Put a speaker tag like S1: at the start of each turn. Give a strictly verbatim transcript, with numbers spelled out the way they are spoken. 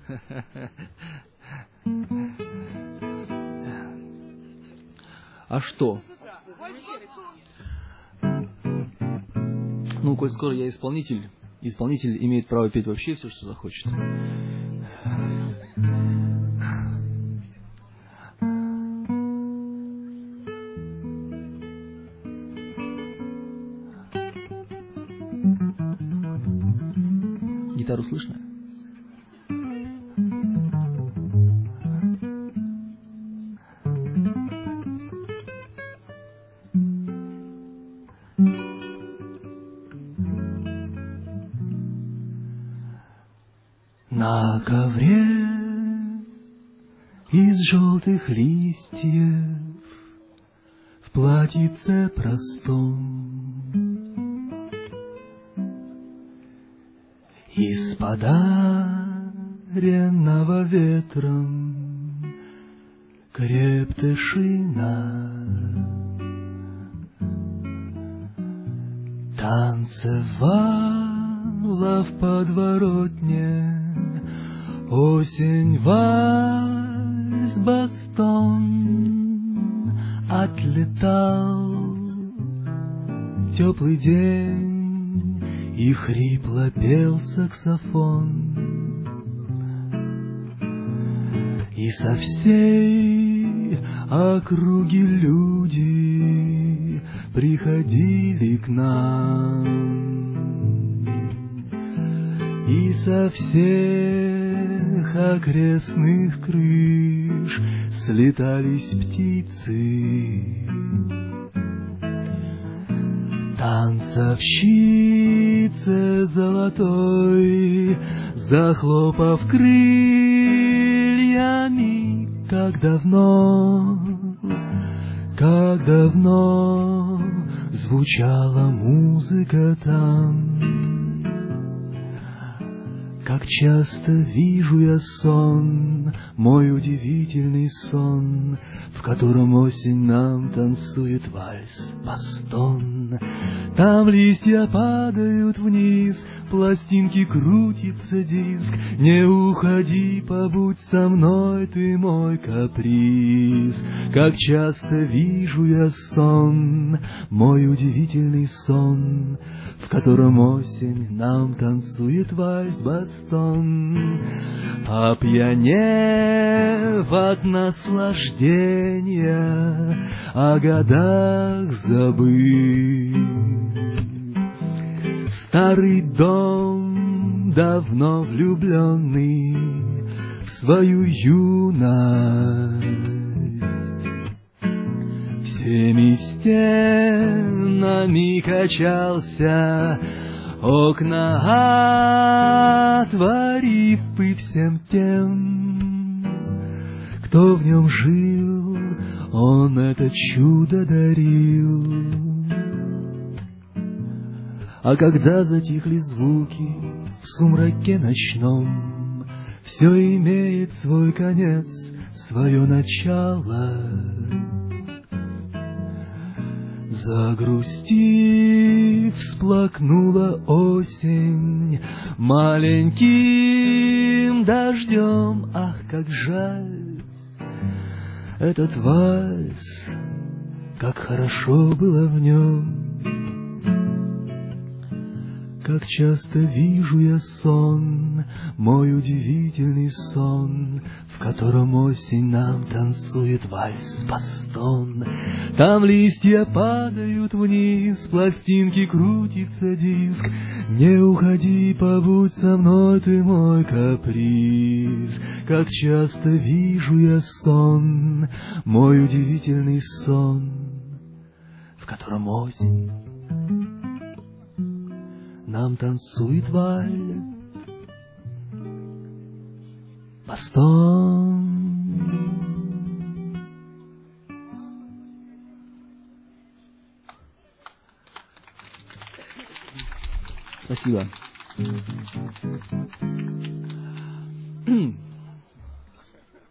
S1: А что? Ну, коль скоро я исполнитель, исполнитель имеет право петь вообще все, что захочет. Гитару слышно? На ковре из желтых листьев в платьице простом из подаренного ветром крептышина танцевала в подворотне осень, вальс, бастон. Отлетал теплый день, и хрипло пел саксофон. И со всей округи люди приходили к нам, и со всех окрестных крыш слетались птицы. Танцовщице золотой, захлопав крыльями, как давно, как давно звучала музыка там. Как часто вижу я сон, мой удивительный сон, в котором осень нам танцует вальс, бастон. Там листья падают вниз, пластинки крутится диск. Не уходи, побудь со мной, ты мой каприз. Как часто вижу я сон, мой удивительный сон, в котором осень нам танцует вальс, бастон. Опьянев от наслаждения, о годах забыв, старый дом, давно влюбленный в свою юность, всеми стенами качался, окна отворив, и всем тем, кто в нем жил, он это чудо дарил. А когда затихли звуки в сумраке ночном, все имеет свой конец, свое начало. Загрустив, всплакнула осень маленьким дождем. Ах, как жаль этот вальс, как хорошо было в нем. Как часто вижу я сон, мой удивительный сон, в котором осень нам танцует вальс, бастон. Там листья падают вниз, пластинки крутится диск. Не уходи, побудь со мной, ты мой каприз. Как часто вижу я сон, мой удивительный сон, в котором осень нам танцует вальс, бастон. Спасибо.